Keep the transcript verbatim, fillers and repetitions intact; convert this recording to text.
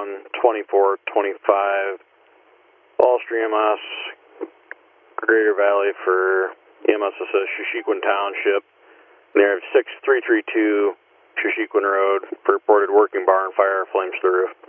one twenty-four twenty-five, Fall Street E M S, Greater Valley for E M S Assist Shushequin Township, near six three three two Shushequin Road for reported working barn fire, flames to the roof.